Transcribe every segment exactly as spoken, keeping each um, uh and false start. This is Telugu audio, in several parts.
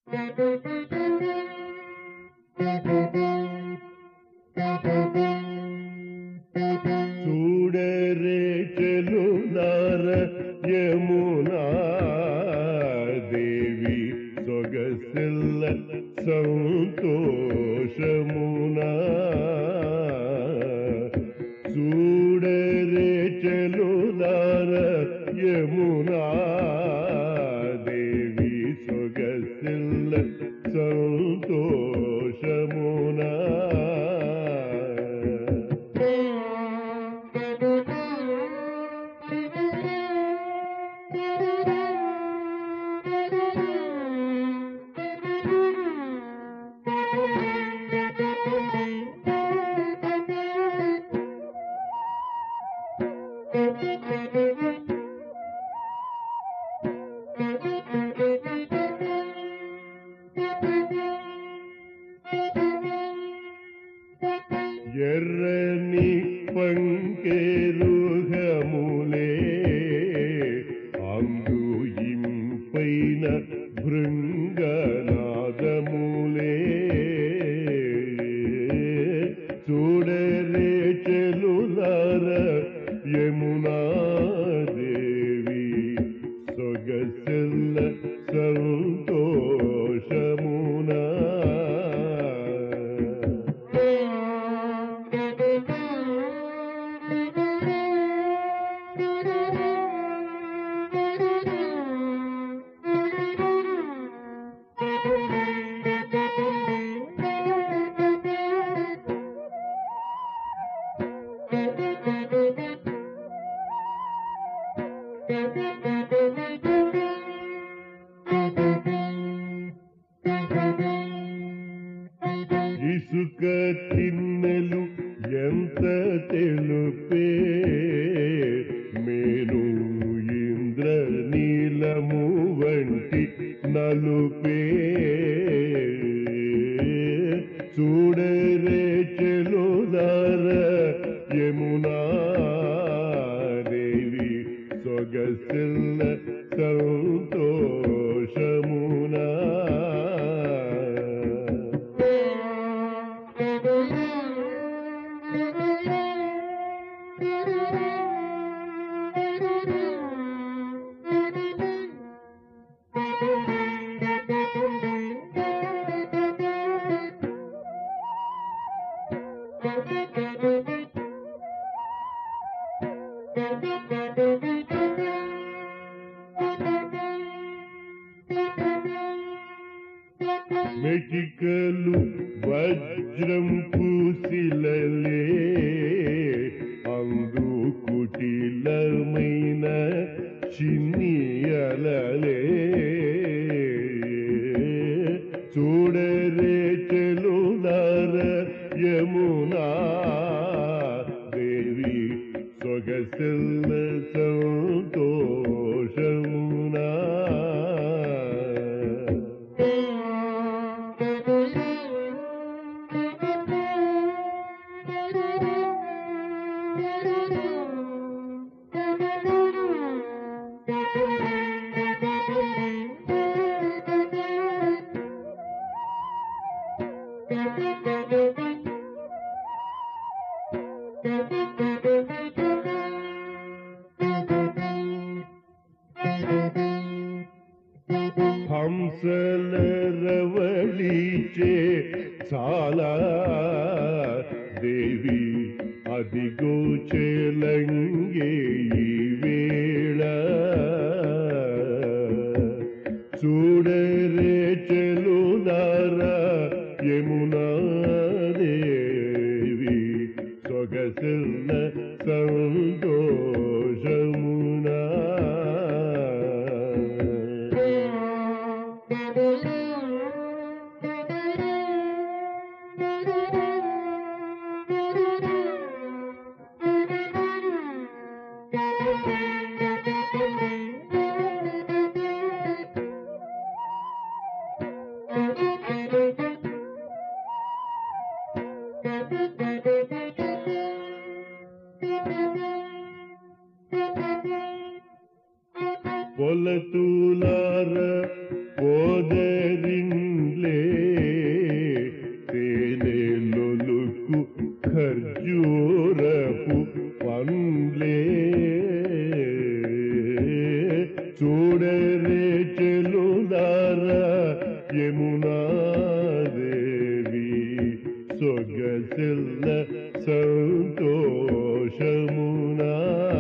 చూడరే చెలులార యమునా దేవి సొగసిల్ల సంతోషమునా చూడరే చెలులార యమునా దేవి సొగసిల్ల సంతోషమునా ఎర్రని పంకేరుహములే అందు ఇంపైన భృంగనాదములే చూడరే చెలులార యమునా దేవి సొగసిల్ల సంతోషమునా ఇసుక తిన్నెలు ఎంత తెలుపే మేను ఇంద్ర నీలము వంటి నలుపే చూడరే చెలులార యమునా దేవి సొగసిల్ల సంతోషమునా మెటికలు వజ్రం పూసిలలే అందు కుటిలమైన చిన్నియలలే చూడరే చెలులార యమునా దేవి సొగసిల్ల సంతోషమునా హంసల రవళిచే చాలా దేవి అదిగో చెలంగే ఈ వేళ చూడరే చెలులార యమునా దేవి సొగసిల్ల సంతోషమునా పొలతులార పోదరింటి యమునాదేవి సొగసిల్ల సంతోషమునా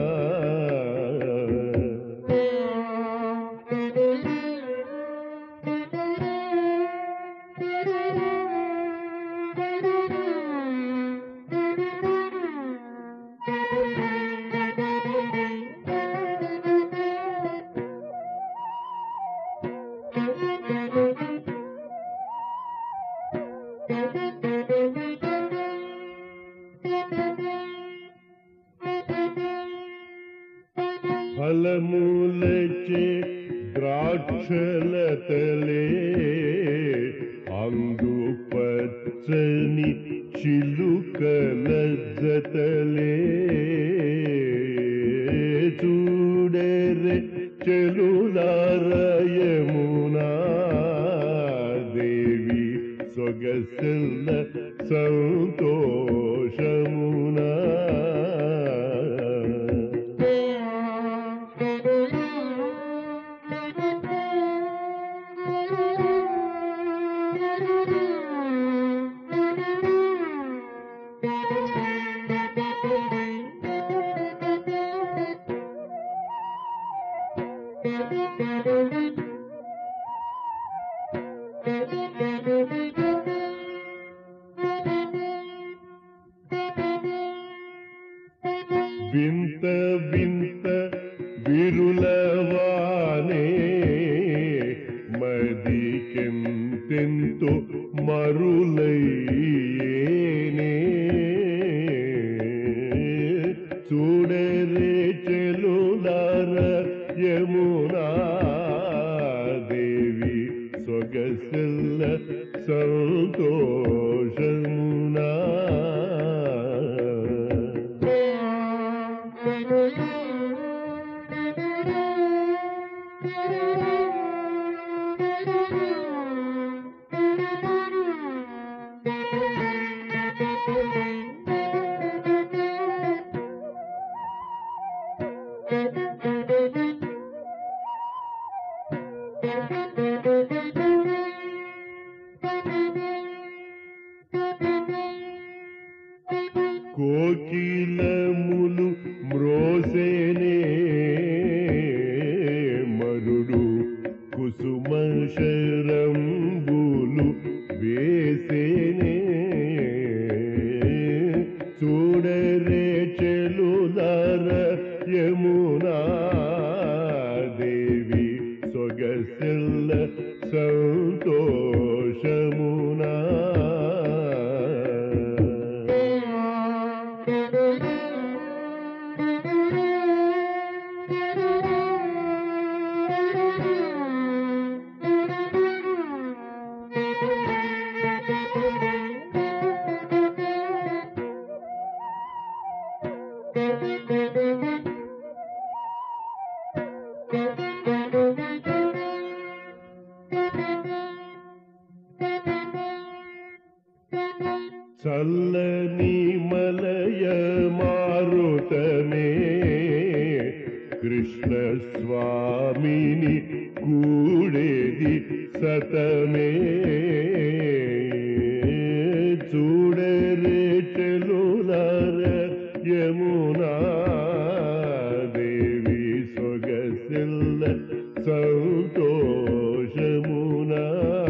ఫలములచే ద్రాక్షలతలే అందు పచ్చని చిలుకల జతలే చూడరే చెలులార యమునా దేవి సొగసిల్ల సంతోషమునా వింత వింత విరులవానే మదికెంతెంతో మరులయ్యేనే చూడరే చెలులార యమునా దేవి సొగసిల్ల సంతోషమునా కోకిలములు మ్రోసేనే మరుడు కుసుమ శరంబులు వేసేనే చూడరే చెలులార యమునా దేవి సొగసిల్ల సంతోషమునా చల్లని మలయ మారుతమే కృష్ణ స్వామిని కూడేది సతమే చూడరే చెలులార యమునా దేవి సొగసిల్ల సంతోషమునా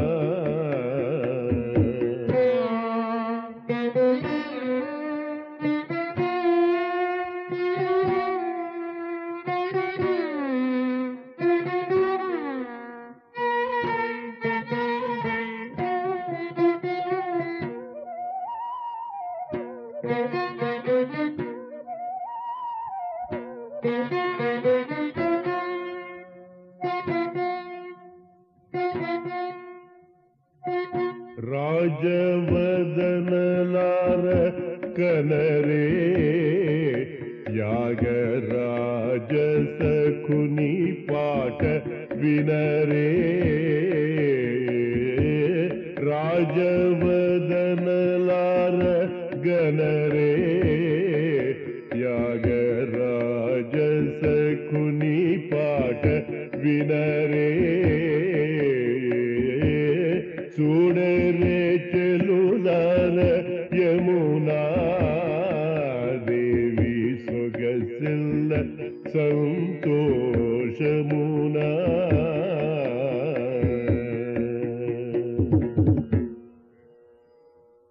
రాజవదనలార కనరే యాగరాజ సఖుని పాట వినరే రాజవదనలార గనరే యాగరాజ సఖుని పాట వినరే చూడరే చెలులార యమునా దేవి సొగసిల్ల సంతోషమునా